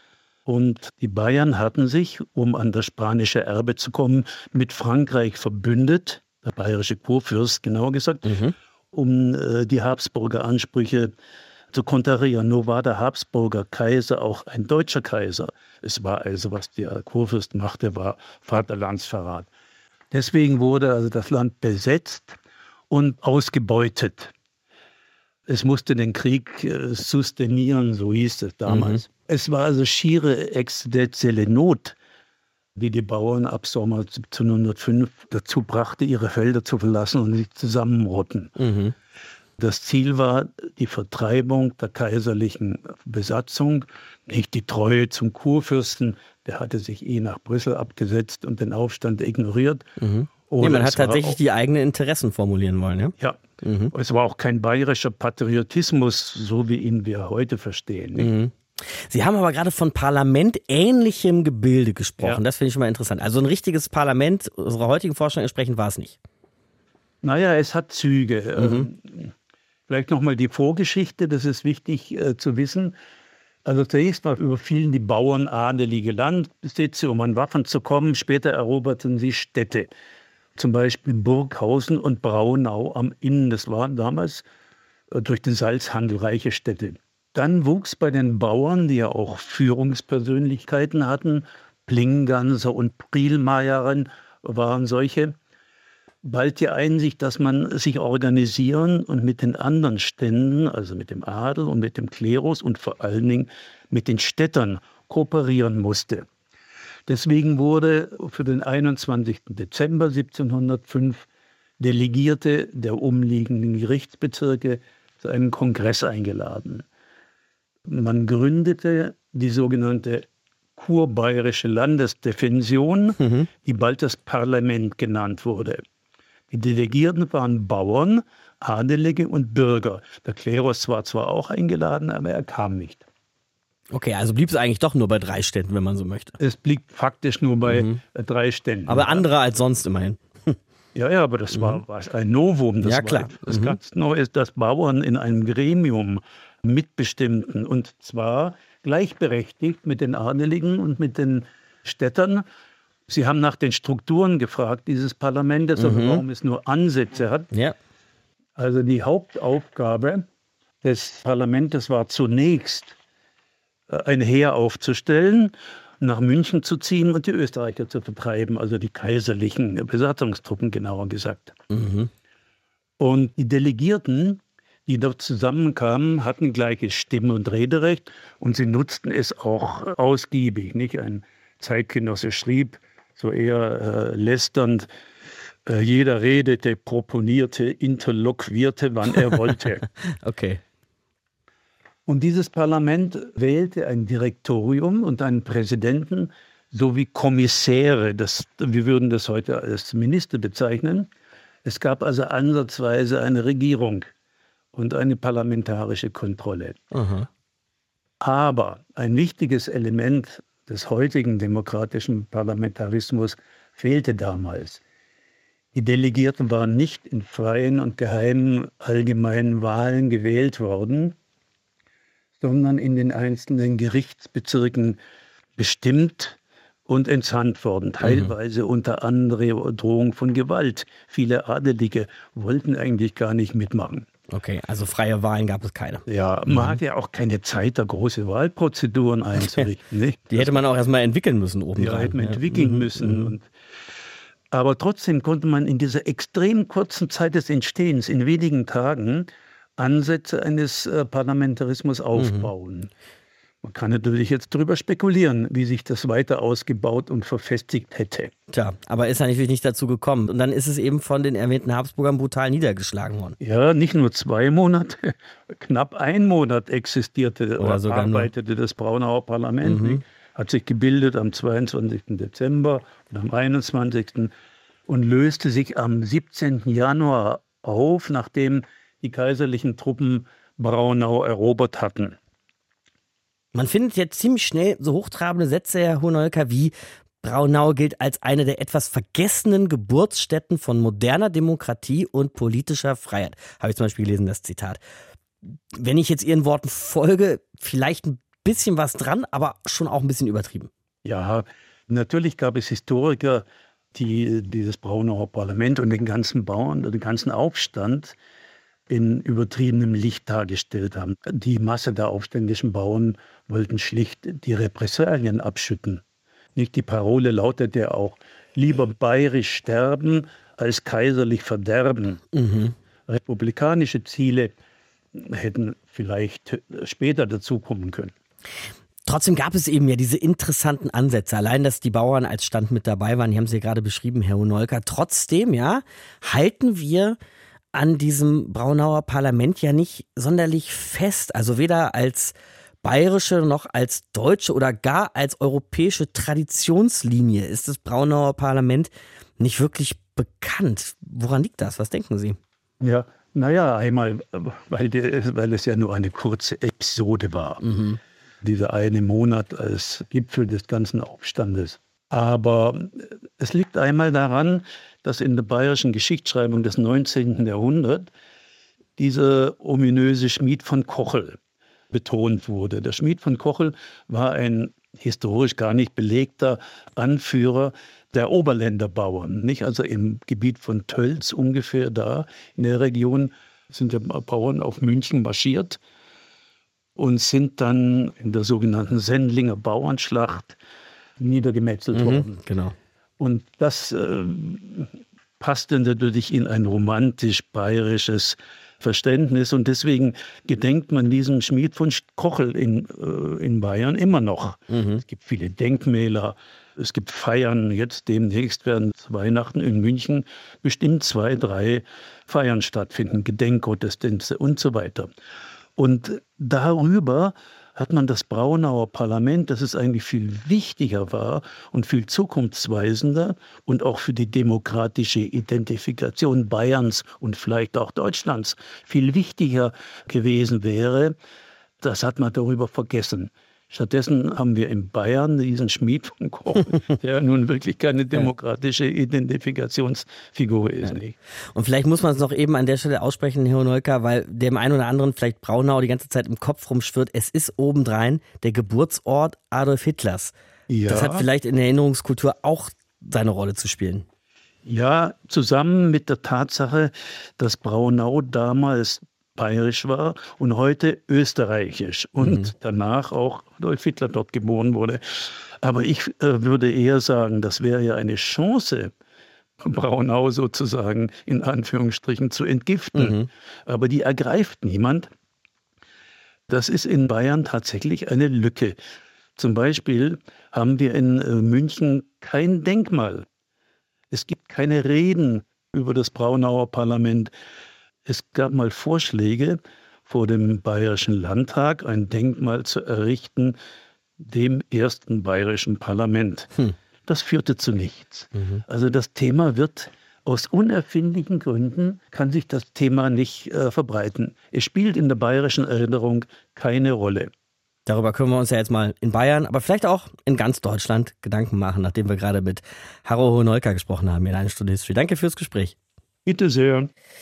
Speaker 10: Und die Bayern hatten sich, um an das spanische Erbe zu kommen, mit Frankreich verbündet, der bayerische Kurfürst genauer gesagt, mhm. um äh, die Habsburger Ansprüche zu konterrieren. Nur war der Habsburger Kaiser auch ein deutscher Kaiser. Es war also, was der Kurfürst machte, war Vaterlandsverrat. Deswegen wurde also das Land besetzt und ausgebeutet. Es musste den Krieg äh, sustenieren, so hieß es damals. Mhm. Es war also schiere existenzielle Not, die die Bauern ab Sommer siebzehnhundertfünf dazu brachte, ihre Felder zu verlassen und sich zusammenrotten. Mhm. Das Ziel war die Vertreibung der kaiserlichen Besatzung, nicht die Treue zum Kurfürsten, der hatte sich eh nach Brüssel abgesetzt und den Aufstand ignoriert.
Speaker 1: Mhm. Nee, man hat tatsächlich auch die eigenen Interessen formulieren wollen. Ja,
Speaker 10: ja. Mhm. Es war auch kein bayerischer Patriotismus, so wie ihn wir heute verstehen.
Speaker 1: Mhm. Sie haben aber gerade von parlamentähnlichem Gebilde gesprochen. Ja. Das finde ich schon mal interessant. Also ein richtiges Parlament, unserer heutigen Vorstellung entsprechend, war es nicht.
Speaker 10: Naja, es hat Züge. Mhm. Ähm, vielleicht nochmal die Vorgeschichte, das ist wichtig äh, zu wissen. Also zunächst mal überfielen die Bauern adelige Landbesitze, um an Waffen zu kommen. Später eroberten sie Städte. Zum Beispiel Burghausen und Braunau am Inn. Das waren damals äh, durch den Salzhandel reiche Städte. Dann wuchs bei den Bauern, die ja auch Führungspersönlichkeiten hatten, Plinganser und Prielmeieren waren solche, bald die Einsicht, dass man sich organisieren und mit den anderen Ständen, also mit dem Adel und mit dem Klerus und vor allen Dingen mit den Städtern kooperieren musste. Deswegen wurde für den einundzwanzigsten Dezember siebzehnhundertfünf Delegierte der umliegenden Gerichtsbezirke zu einem Kongress eingeladen. Man gründete die sogenannte kurbayerische Landesdefension, mhm. die bald das Parlament genannt wurde. Die Delegierten waren Bauern, Adelige und Bürger. Der Klerus war zwar auch eingeladen, aber er kam nicht.
Speaker 1: Okay, also blieb es eigentlich doch nur bei drei Ständen, wenn man so möchte.
Speaker 10: Es blieb faktisch nur bei mhm. drei Ständen.
Speaker 1: Aber andere als sonst immerhin.
Speaker 10: Ja, ja, aber das mhm. war, war ein Novum. Das
Speaker 1: ja, klar.
Speaker 10: War, das
Speaker 1: mhm.
Speaker 10: ganz neu ist, dass Bauern in einem Gremium mitbestimmten. Und zwar gleichberechtigt mit den Adeligen und mit den Städtern. Sie haben nach den Strukturen gefragt, dieses Parlaments, mhm. warum es nur Ansätze hat.
Speaker 1: Ja.
Speaker 10: Also die Hauptaufgabe des Parlaments war zunächst, ein Heer aufzustellen, nach München zu ziehen und die Österreicher zu vertreiben, also die kaiserlichen Besatzungstruppen genauer gesagt. Mhm. Und die Delegierten, die dort zusammenkamen, hatten gleiches Stimm- und Rederecht und sie nutzten es auch ausgiebig. Nicht? Ein Zeitgenosse schrieb, so eher äh, lästernd, äh, jeder redete, proponierte, interloquierte, wann er wollte.
Speaker 1: Okay.
Speaker 10: Und dieses Parlament wählte ein Direktorium und einen Präsidenten sowie Kommissäre. Das, wir würden das heute als Minister bezeichnen. Es gab also ansatzweise eine Regierung und eine parlamentarische Kontrolle. Aha. Aber ein wichtiges Element des heutigen demokratischen Parlamentarismus fehlte damals. Die Delegierten waren nicht in freien und geheimen allgemeinen Wahlen gewählt worden, sondern in den einzelnen Gerichtsbezirken bestimmt und entsandt worden, teilweise mhm. unter anderem Drohung von Gewalt. Viele Adelige wollten eigentlich gar nicht mitmachen.
Speaker 1: Okay, also freie Wahlen gab es keine.
Speaker 10: Ja, man mhm. hat ja auch keine Zeit, da große Wahlprozeduren einzurichten. Nicht?
Speaker 1: Die hätte man auch erstmal entwickeln müssen oben.
Speaker 10: Die hätte man ja. entwickeln mhm. müssen. Und, aber trotzdem konnte man in dieser extrem kurzen Zeit des Entstehens, in wenigen Tagen, Ansätze eines äh, Parlamentarismus aufbauen. Mhm. Man kann natürlich jetzt darüber spekulieren, wie sich das weiter ausgebaut und verfestigt hätte.
Speaker 1: Tja, aber ist ja natürlich nicht dazu gekommen. Und dann ist es eben von den erwähnten Habsburgern brutal niedergeschlagen worden.
Speaker 10: Ja, nicht nur zwei Monate, knapp ein Monat existierte oder sogar arbeitete nur. Das Braunauer Parlament. Mhm. Hat sich gebildet am zweiundzwanzigsten Dezember und am einundzwanzigsten und löste sich am siebzehnten Januar auf, nachdem die kaiserlichen Truppen Braunau erobert hatten.
Speaker 1: Man findet jetzt ziemlich schnell so hochtrabende Sätze, Herr Honolker, wie Braunau gilt als eine der etwas vergessenen Geburtsstätten von moderner Demokratie und politischer Freiheit. Habe ich zum Beispiel gelesen, das Zitat. Wenn ich jetzt Ihren Worten folge, vielleicht ein bisschen was dran, aber schon auch ein bisschen übertrieben.
Speaker 10: Ja, natürlich gab es Historiker, die dieses Braunauer Parlament und den ganzen Bauern, den ganzen Aufstand in übertriebenem Licht dargestellt haben. Die Masse der aufständischen Bauern wollten schlicht die Repressalien abschütten. Nicht die Parole lautete auch, lieber bayerisch sterben als kaiserlich verderben. Mhm. Republikanische Ziele hätten vielleicht später dazukommen können.
Speaker 1: Trotzdem gab es eben ja diese interessanten Ansätze. Allein, dass die Bauern als Stand mit dabei waren, die haben Sie ja gerade beschrieben, Herr Honolker. Trotzdem, ja, halten wir an diesem Braunauer Parlament ja nicht sonderlich fest. Also weder als bayerische noch als deutsche oder gar als europäische Traditionslinie ist das Braunauer Parlament nicht wirklich bekannt. Woran liegt das? Was denken Sie?
Speaker 10: Ja, naja, einmal, weil, die, weil es ja nur eine kurze Episode war. Mhm. Dieser eine Monat als Gipfel des ganzen Aufstandes. Aber es liegt einmal daran, dass in der bayerischen Geschichtsschreibung des neunzehnten Jahrhunderts dieser ominöse Schmied von Kochel betont wurde. Der Schmied von Kochel war ein historisch gar nicht belegter Anführer der Oberländerbauern. Nicht? Also im Gebiet von Tölz ungefähr da in der Region sind die Bauern auf München marschiert und sind dann in der sogenannten Sendlinger Bauernschlacht niedergemetzelt mhm, worden.
Speaker 1: Genau.
Speaker 10: Und das äh, passte natürlich in ein romantisch-bayerisches Verständnis. Und deswegen gedenkt man diesem Schmied von Kochel in, äh, in Bayern immer noch. Mhm. Es gibt viele Denkmäler, es gibt Feiern. Jetzt demnächst werden zu Weihnachten in München bestimmt zwei, drei Feiern stattfinden, Gedenkgottesdienste und so weiter. Und darüber hat man das Braunauer Parlament, das es eigentlich viel wichtiger war und viel zukunftsweisender und auch für die demokratische Identifikation Bayerns und vielleicht auch Deutschlands viel wichtiger gewesen wäre, das hat man darüber vergessen. Stattdessen haben wir in Bayern diesen Schmied von Kochel, der nun wirklich keine demokratische Identifikationsfigur ist. Nicht?
Speaker 1: Und vielleicht muss man es noch eben an der Stelle aussprechen, Herr Honolker, weil dem einen oder anderen vielleicht Braunau die ganze Zeit im Kopf rumschwirrt. Es ist obendrein der Geburtsort Adolf Hitlers. Ja. Das hat vielleicht in der Erinnerungskultur auch seine Rolle zu spielen.
Speaker 10: Ja, zusammen mit der Tatsache, dass Braunau damals bayerisch war und heute österreichisch und mhm. danach auch Adolf Hitler dort geboren wurde. Aber ich äh, würde eher sagen, das wäre ja eine Chance, Braunau sozusagen in Anführungsstrichen zu entgiften. Mhm. Aber die ergreift niemand. Das ist in Bayern tatsächlich eine Lücke. Zum Beispiel haben wir in äh, München kein Denkmal. Es gibt keine Reden über das Braunauer Parlament. Es gab mal Vorschläge vor dem Bayerischen Landtag, ein Denkmal zu errichten, dem ersten bayerischen Parlament. Hm. Das führte zu nichts. Mhm. Also das Thema wird, aus unerfindlichen Gründen, kann sich das Thema nicht äh, verbreiten. Es spielt in der bayerischen Erinnerung keine Rolle.
Speaker 1: Darüber können wir uns ja jetzt mal in Bayern, aber vielleicht auch in ganz Deutschland Gedanken machen, nachdem wir gerade mit Harro Honolker gesprochen haben in einer Stunde History. Danke fürs Gespräch.
Speaker 10: Bitte sehr.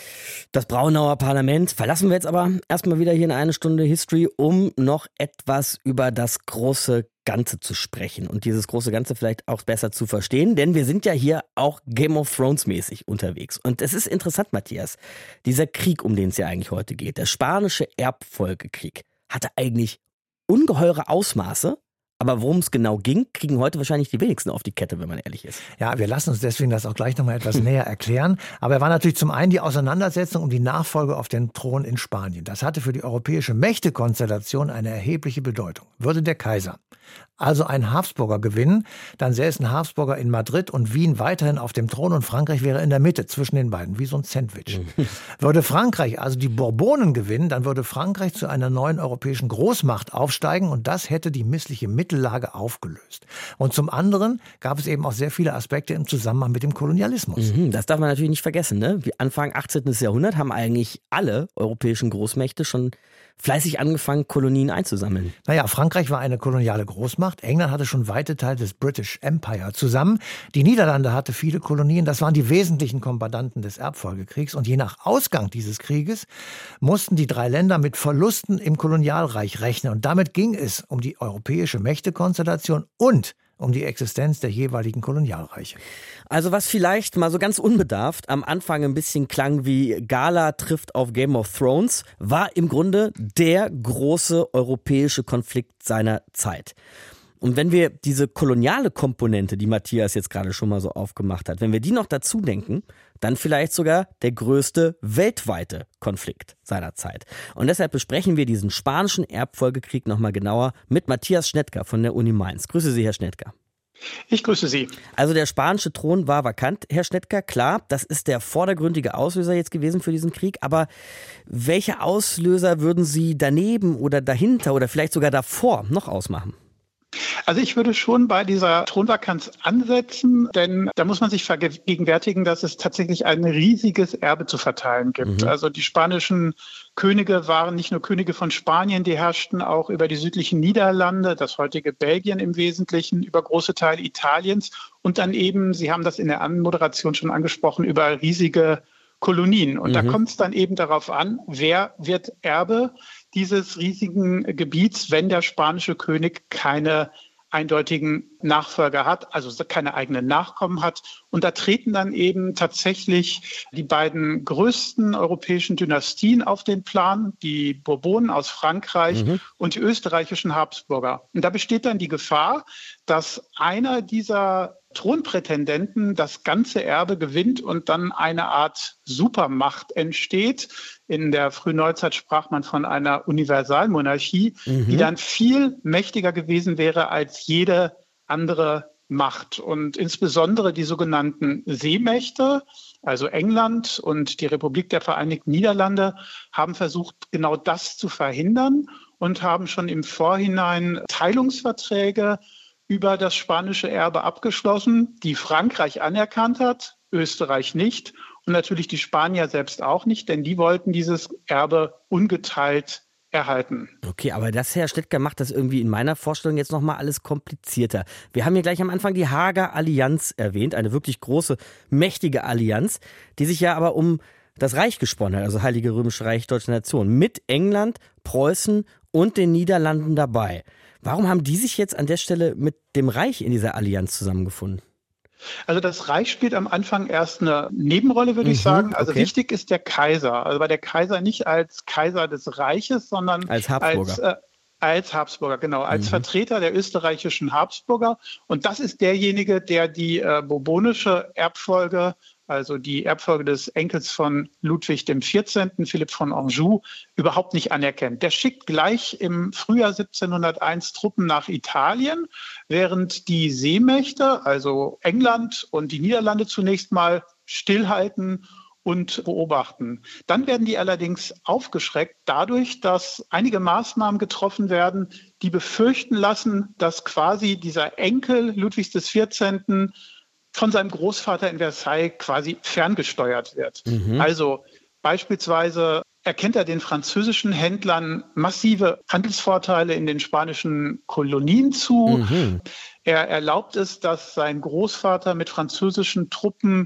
Speaker 1: Das Braunauer Parlament verlassen wir jetzt aber erstmal wieder hier in eine Stunde History, um noch etwas über das große Ganze zu sprechen und dieses große Ganze vielleicht auch besser zu verstehen, denn wir sind ja hier auch Game of Thrones mäßig unterwegs. Und es ist interessant, Matthias, dieser Krieg, um den es ja eigentlich heute geht, der spanische Erbfolgekrieg, hatte eigentlich ungeheure Ausmaße. Aber worum es genau ging, kriegen heute wahrscheinlich die wenigsten auf die Kette, wenn man ehrlich ist.
Speaker 4: Ja, wir lassen uns deswegen das auch gleich nochmal etwas näher erklären. Aber er war natürlich zum einen die Auseinandersetzung um die Nachfolge auf den Thron in Spanien. Das hatte für die europäische Mächtekonstellation eine erhebliche Bedeutung. Würde der Kaiser also ein Habsburger gewinnen, dann säßen Habsburger in Madrid und Wien weiterhin auf dem Thron und Frankreich wäre in der Mitte zwischen den beiden, wie so ein Sandwich. Würde Frankreich also die Bourbonen gewinnen, dann würde Frankreich zu einer neuen europäischen Großmacht aufsteigen und das hätte die missliche Mittellage aufgelöst. Und zum anderen gab es eben auch sehr viele Aspekte im Zusammenhang mit dem Kolonialismus.
Speaker 1: Mhm, das darf man natürlich nicht vergessen, ne? Wie Anfang achtzehnten. Jahrhundert haben eigentlich alle europäischen Großmächte schon fleißig angefangen, Kolonien einzusammeln.
Speaker 4: Naja, Frankreich war eine koloniale Großmacht. England hatte schon weite Teile des British Empire zusammen. Die Niederlande hatte viele Kolonien. Das waren die wesentlichen Kombattanten des Erbfolgekriegs. Und je nach Ausgang dieses Krieges mussten die drei Länder mit Verlusten im Kolonialreich rechnen. Und damit ging es um die europäische Mächtekonstellation und um die Existenz der jeweiligen Kolonialreiche.
Speaker 1: Also was vielleicht mal so ganz unbedarft am Anfang ein bisschen klang wie Gala trifft auf Game of Thrones, war im Grunde der große europäische Konflikt seiner Zeit. Und wenn wir diese koloniale Komponente, die Matthias jetzt gerade schon mal so aufgemacht hat, wenn wir die noch dazu denken, dann vielleicht sogar der größte weltweite Konflikt seiner Zeit. Und deshalb besprechen wir diesen spanischen Erbfolgekrieg nochmal genauer mit Matthias Schnettger von der Uni Mainz. Grüße Sie, Herr Schnettger.
Speaker 11: Ich grüße Sie.
Speaker 1: Also der spanische Thron war vakant, Herr Schnettger, klar, das ist der vordergründige Auslöser jetzt gewesen für diesen Krieg, aber welche Auslöser würden Sie daneben oder dahinter oder vielleicht sogar davor noch ausmachen?
Speaker 11: Also ich würde schon bei dieser Thronvakanz ansetzen, denn da muss man sich vergegenwärtigen, dass es tatsächlich ein riesiges Erbe zu verteilen gibt. Mhm. Also die spanischen Könige waren nicht nur Könige von Spanien, die herrschten auch über die südlichen Niederlande, das heutige Belgien im Wesentlichen, über große Teile Italiens und dann eben, Sie haben das in der Anmoderation schon angesprochen, über riesige Kolonien. Und mhm. da kommt es dann eben darauf an, wer wird Erbe dieses riesigen Gebiets, wenn der spanische König keine eindeutigen Nachfolger hat, also keine eigenen Nachkommen hat. Und da treten dann eben tatsächlich die beiden größten europäischen Dynastien auf den Plan, die Bourbonen aus Frankreich mhm. und die österreichischen Habsburger. Und da besteht dann die Gefahr, dass einer dieser Thronprätendenten das ganze Erbe gewinnt und dann eine Art Supermacht entsteht. In der frühen Neuzeit sprach man von einer Universalmonarchie, mhm. die dann viel mächtiger gewesen wäre als jede andere Macht. Und insbesondere die sogenannten Seemächte, also England und die Republik der Vereinigten Niederlande, haben versucht, genau das zu verhindern und haben schon im Vorhinein Teilungsverträge über das spanische Erbe abgeschlossen, die Frankreich anerkannt hat, Österreich nicht und natürlich die Spanier selbst auch nicht, denn die wollten dieses Erbe ungeteilt erhalten.
Speaker 1: Okay, aber das, Herr Schnettger, macht das irgendwie in meiner Vorstellung jetzt nochmal alles komplizierter. Wir haben hier gleich am Anfang die Haager Allianz erwähnt, eine wirklich große, mächtige Allianz, die sich ja aber um das Reich gesponnen hat, also Heilige Römische Reich Deutsche Nation, mit England, Preußen und den Niederlanden dabei. Warum haben die sich jetzt an der Stelle mit dem Reich in dieser Allianz zusammengefunden?
Speaker 11: Also das Reich spielt am Anfang erst eine Nebenrolle, würde mhm, ich sagen. Also okay. Wichtig ist der Kaiser. Also bei der Kaiser nicht als Kaiser des Reiches, sondern
Speaker 1: als Habsburger.
Speaker 11: Als, äh, als Habsburger, genau, als mhm. Vertreter der österreichischen Habsburger. Und das ist derjenige, der die äh, bourbonische Erbfolge, also die Erbfolge des Enkels von Ludwig dem vierzehnten, Philipp von Anjou, überhaupt nicht anerkennt. Der schickt gleich im Frühjahr siebzehnhunderteins Truppen nach Italien, während die Seemächte, also England und die Niederlande, zunächst mal stillhalten und beobachten. Dann werden die allerdings aufgeschreckt dadurch, dass einige Maßnahmen getroffen werden, die befürchten lassen, dass quasi dieser Enkel Ludwigs des vierzehnten von seinem Großvater in Versailles quasi ferngesteuert wird. Mhm. Also beispielsweise erkennt er den französischen Händlern massive Handelsvorteile in den spanischen Kolonien zu. Mhm. Er erlaubt es, dass sein Großvater mit französischen Truppen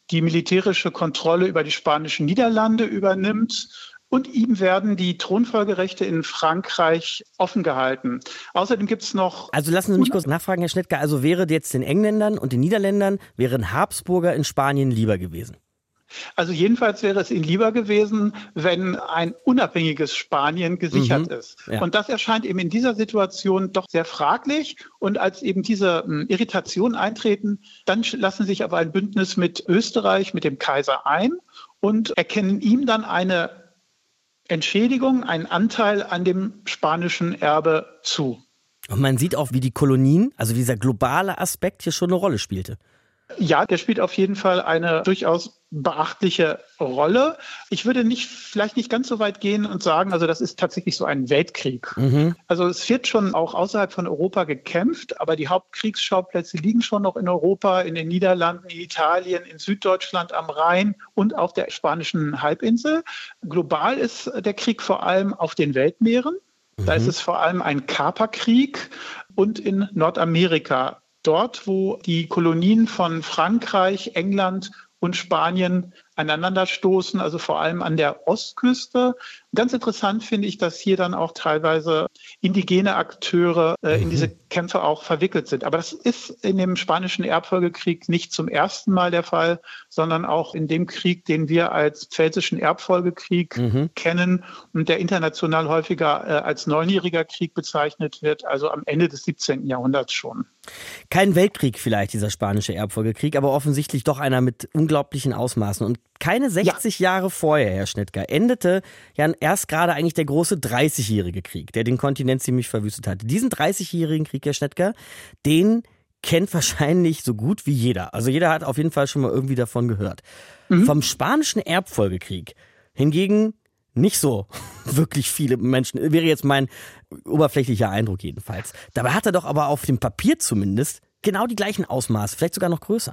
Speaker 11: die militärische Kontrolle über die spanischen Niederlande übernimmt. Und ihm werden die Thronfolgerechte in Frankreich offen gehalten. Außerdem gibt es noch...
Speaker 1: Also lassen Sie mich kurz nachfragen, Herr Schnittger. Also wäre jetzt den Engländern und den Niederländern, wären Habsburger in Spanien lieber gewesen?
Speaker 11: Also jedenfalls wäre es ihnen lieber gewesen, wenn ein unabhängiges Spanien gesichert mhm, ist. Ja. Und das erscheint eben in dieser Situation doch sehr fraglich. Und als eben diese äh, Irritationen eintreten, dann lassen sich aber ein Bündnis mit Österreich, mit dem Kaiser ein und erkennen ihm dann eine Entschädigung, einen Anteil an dem spanischen Erbe zu.
Speaker 1: Und man sieht auch, wie die Kolonien, also dieser globale Aspekt hier schon eine Rolle spielte.
Speaker 11: Ja, der spielt auf jeden Fall eine durchaus beachtliche Rolle. Ich würde nicht, vielleicht nicht ganz so weit gehen und sagen, also das ist tatsächlich so ein Weltkrieg. Mhm. Also es wird schon auch außerhalb von Europa gekämpft, aber die Hauptkriegsschauplätze liegen schon noch in Europa, in den Niederlanden, in Italien, in Süddeutschland am Rhein und auf der spanischen Halbinsel. Global ist der Krieg vor allem auf den Weltmeeren. Mhm. Da ist es vor allem ein Kaperkrieg und in Nordamerika. Dort, wo die Kolonien von Frankreich, England und Spanien aneinanderstoßen, also vor allem an der Ostküste. Ganz interessant finde ich, dass hier dann auch teilweise indigene Akteure äh, in diese Kämpfe auch verwickelt sind. Aber das ist in dem Spanischen Erbfolgekrieg nicht zum ersten Mal der Fall, sondern auch in dem Krieg, den wir als Pfälzischen Erbfolgekrieg mhm. kennen und der international häufiger äh, als Neunjähriger Krieg bezeichnet wird, also am Ende des siebzehnten Jahrhunderts schon.
Speaker 1: Kein Weltkrieg vielleicht, dieser Spanische Erbfolgekrieg, aber offensichtlich doch einer mit unglaublichen Ausmaßen. Und keine sechzig ja. Jahre vorher, Herr Schnittger, endete ja erst gerade eigentlich der große dreißigjährige Krieg, der den Kontinent ziemlich verwüstet hatte. Diesen dreißigjährigen Krieg, Herr Schnittger, den kennt wahrscheinlich so gut wie jeder. Also jeder hat auf jeden Fall schon mal irgendwie davon gehört. Mhm. Vom Spanischen Erbfolgekrieg hingegen nicht so wirklich viele Menschen, wäre jetzt mein oberflächlicher Eindruck jedenfalls. Dabei hat er doch aber auf dem Papier zumindest genau die gleichen Ausmaße, vielleicht sogar noch größer.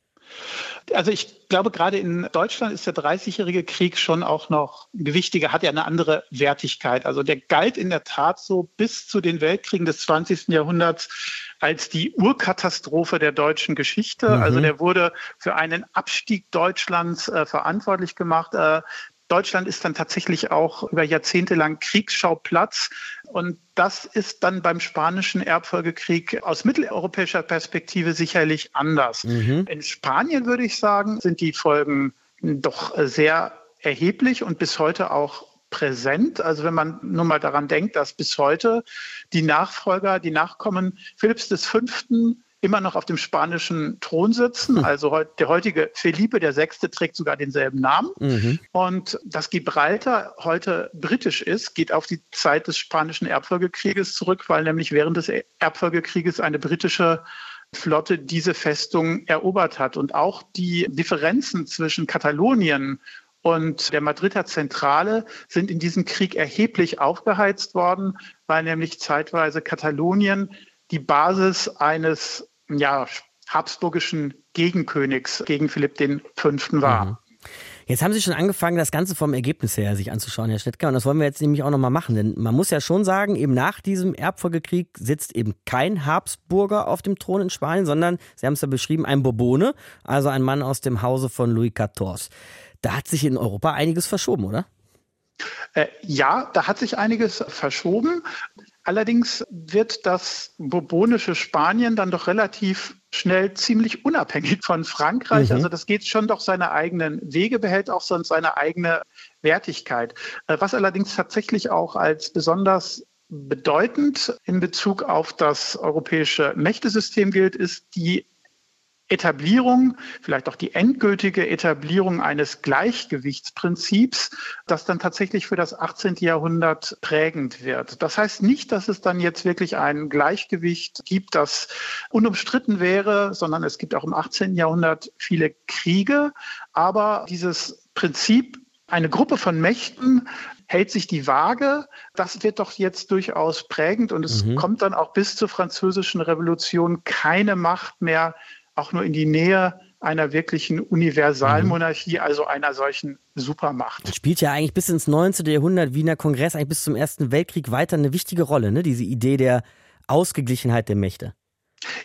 Speaker 11: Also ich glaube, gerade in Deutschland ist der dreißigjährige Krieg schon auch noch gewichtiger, hat ja eine andere Wertigkeit. Also der galt in der Tat so bis zu den Weltkriegen des zwanzigsten Jahrhunderts als die Urkatastrophe der deutschen Geschichte. Mhm. Also der wurde für einen Abstieg Deutschlands äh, verantwortlich gemacht. Äh, Deutschland ist dann tatsächlich auch über Jahrzehnte lang Kriegsschauplatz. Und das ist dann beim Spanischen Erbfolgekrieg aus mitteleuropäischer Perspektive sicherlich anders. Mhm. In Spanien, würde ich sagen, sind die Folgen doch sehr erheblich und bis heute auch präsent. Also wenn man nur mal daran denkt, dass bis heute die Nachfolger, die Nachkommen Philipps des Fünften immer noch auf dem spanischen Thron sitzen. Also der heutige Felipe der Sechste trägt sogar denselben Namen. Mhm. Und dass Gibraltar heute britisch ist, geht auf die Zeit des Spanischen Erbfolgekrieges zurück, weil nämlich während des Erbfolgekrieges eine britische Flotte diese Festung erobert hat. Und auch die Differenzen zwischen Katalonien und der Madrider Zentrale sind in diesem Krieg erheblich aufgeheizt worden, weil nämlich zeitweise Katalonien die Basis eines ja, habsburgischen Gegenkönigs gegen Philipp den Fünften war. Mhm.
Speaker 1: Jetzt haben Sie schon angefangen, das Ganze vom Ergebnis her sich anzuschauen, Herr Schnittger. Und das wollen wir jetzt nämlich auch nochmal machen. Denn man muss ja schon sagen, eben nach diesem Erbfolgekrieg sitzt eben kein Habsburger auf dem Thron in Spanien, sondern, Sie haben es ja beschrieben, ein Bourbone, also ein Mann aus dem Hause von Louis der Vierzehnte. Da hat sich in Europa einiges verschoben, oder?
Speaker 11: Äh, ja, da hat sich einiges verschoben. Allerdings wird das bourbonische Spanien dann doch relativ schnell ziemlich unabhängig von Frankreich. Mhm. Also das geht schon doch seine eigenen Wege, behält auch sonst seine eigene Wertigkeit. Was allerdings tatsächlich auch als besonders bedeutend in Bezug auf das europäische Mächtesystem gilt, ist die Etablierung, vielleicht auch die endgültige Etablierung eines Gleichgewichtsprinzips, das dann tatsächlich für das achtzehnte Jahrhundert prägend wird. Das heißt nicht, dass es dann jetzt wirklich ein Gleichgewicht gibt, das unumstritten wäre, sondern es gibt auch im achtzehnten Jahrhundert viele Kriege. Aber dieses Prinzip, eine Gruppe von Mächten hält sich die Waage, das wird doch jetzt durchaus prägend. Und es mhm. kommt dann auch bis zur Französischen Revolution keine Macht mehr auch nur in die Nähe einer wirklichen Universalmonarchie, also einer solchen Supermacht.
Speaker 1: Das spielt ja eigentlich bis ins neunzehnte Jahrhundert, Wiener Kongress, eigentlich bis zum Ersten Weltkrieg weiter eine wichtige Rolle, ne? Diese Idee der Ausgeglichenheit der Mächte.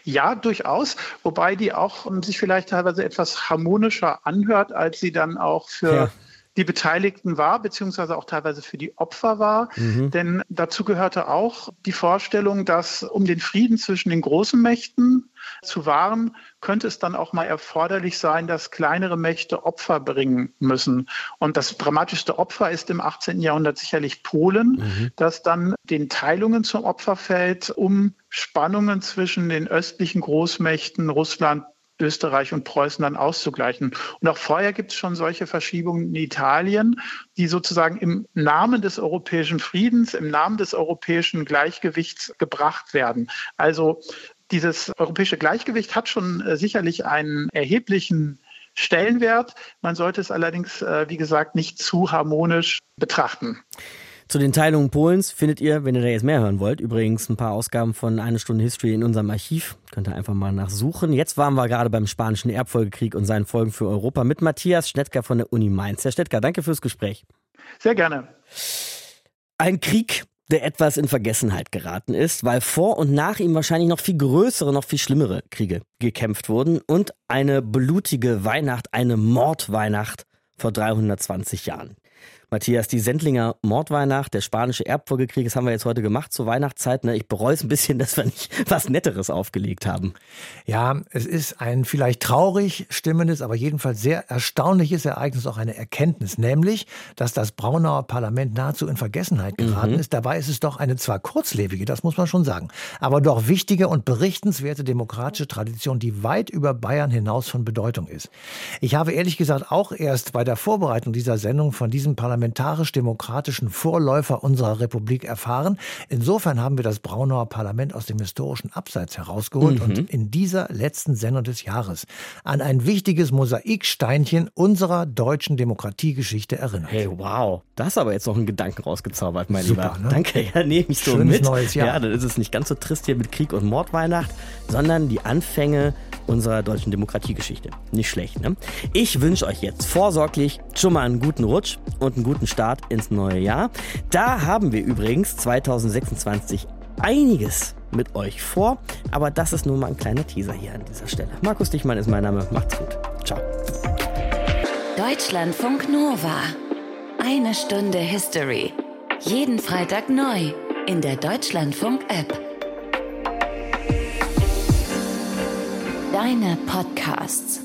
Speaker 11: Ja, durchaus, wobei die auch um, sich vielleicht teilweise etwas harmonischer anhört, als sie dann auch für ja. die Beteiligten war, beziehungsweise auch teilweise für die Opfer war. Mhm. Denn dazu gehörte auch die Vorstellung, dass um den Frieden zwischen den großen Mächten zu wahren, könnte es dann auch mal erforderlich sein, dass kleinere Mächte Opfer bringen müssen. Und das dramatischste Opfer ist im achtzehnten Jahrhundert sicherlich Polen, mhm. das dann den Teilungen zum Opfer fällt, um Spannungen zwischen den östlichen Großmächten Russland, Österreich und Preußen dann auszugleichen. Und auch vorher gibt es schon solche Verschiebungen in Italien, die sozusagen im Namen des europäischen Friedens, im Namen des europäischen Gleichgewichts gebracht werden. Also dieses europäische Gleichgewicht hat schon äh, sicherlich einen erheblichen Stellenwert. Man sollte es allerdings, äh, wie gesagt, nicht zu harmonisch betrachten.
Speaker 1: Zu den Teilungen Polens findet ihr, wenn ihr da jetzt mehr hören wollt, übrigens ein paar Ausgaben von Eine Stunde History in unserem Archiv. Könnt ihr einfach mal nachsuchen. Jetzt waren wir gerade beim Spanischen Erbfolgekrieg und seinen Folgen für Europa mit Matthias Stettker von der Uni Mainz. Herr Stettker, danke fürs Gespräch.
Speaker 11: Sehr gerne.
Speaker 1: Ein Krieg, der etwas in Vergessenheit geraten ist, weil vor und nach ihm wahrscheinlich noch viel größere, noch viel schlimmere Kriege gekämpft wurden und eine blutige Weihnacht, eine Mordweihnacht vor dreihundertzwanzig Jahren. Matthias, die Sendlinger Mordweihnacht, der Spanische Erbfolgekrieg, das haben wir jetzt heute gemacht zur Weihnachtszeit. Ne? Ich bereue es ein bisschen, dass wir nicht was Netteres aufgelegt haben.
Speaker 4: Ja, es ist ein vielleicht traurig stimmendes, aber jedenfalls sehr erstaunliches Ereignis, auch eine Erkenntnis, nämlich, dass das Braunauer Parlament nahezu in Vergessenheit geraten mhm. ist. Dabei ist es doch eine zwar kurzlebige, das muss man schon sagen, aber doch wichtige und berichtenswerte demokratische Tradition, die weit über Bayern hinaus von Bedeutung ist. Ich habe ehrlich gesagt auch erst bei der Vorbereitung dieser Sendung von diesem Parlament parlamentarisch-demokratischen Vorläufer unserer Republik erfahren. Insofern haben wir das Braunauer Parlament aus dem historischen Abseits herausgeholt mhm. und in dieser letzten Sendung des Jahres an ein wichtiges Mosaiksteinchen unserer deutschen Demokratiegeschichte erinnert.
Speaker 1: Hey, wow. Da hast du aber jetzt noch einen Gedanken rausgezaubert, mein
Speaker 4: Super,
Speaker 1: Lieber.
Speaker 4: Ne?
Speaker 1: Danke, ja, nehme ich so
Speaker 4: Schönes
Speaker 1: mit.
Speaker 4: Neues Jahr.
Speaker 1: Ja, dann ist es nicht ganz so trist hier mit Krieg und Mordweihnacht, sondern die Anfänge unserer deutschen Demokratiegeschichte. Nicht schlecht, ne? Ich wünsche euch jetzt vorsorglich schon mal einen guten Rutsch und einen guten Start ins neue Jahr. Da haben wir übrigens zweitausendsechsundzwanzig einiges mit euch vor, aber das ist nur mal ein kleiner Teaser hier an dieser Stelle. Markus Dichmann ist mein Name. Macht's gut. Ciao.
Speaker 2: Deutschlandfunk Nova. Eine Stunde History. Jeden Freitag neu in der Deutschlandfunk-App. Deine Podcasts.